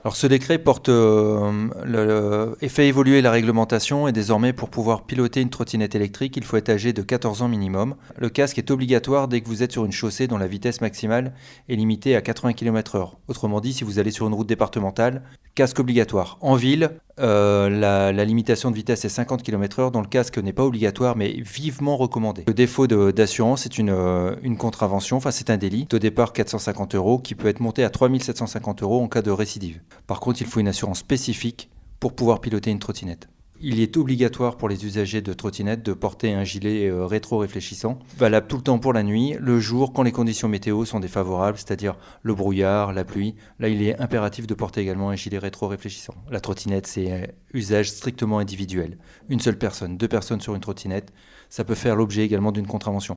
Alors ce décret et fait évoluer la réglementation et désormais pour pouvoir piloter une trottinette électrique, il faut être âgé de 14 ans minimum. Le casque est obligatoire dès que vous êtes sur une chaussée dont la vitesse maximale est limitée à 80 km/h. Autrement dit, si vous allez sur une route départementale, casque obligatoire. En ville, la limitation de vitesse est 50 km/h, dont le casque n'est pas obligatoire mais vivement recommandé. Le défaut d'assurance est une contravention, enfin c'est un délit. Au départ 450 € qui peut être monté à 3 750 € en cas de récidive. Par contre, il faut une assurance spécifique pour pouvoir piloter une trottinette. Il est obligatoire pour les usagers de trottinettes de porter un gilet rétro-réfléchissant, valable tout le temps pour la nuit, le jour, quand les conditions météo sont défavorables, c'est-à-dire le brouillard, la pluie. Là, il est impératif de porter également un gilet rétro-réfléchissant. La trottinette, c'est un usage strictement individuel. Une seule personne, 2 personnes sur une trottinette, ça peut faire l'objet également d'une contravention.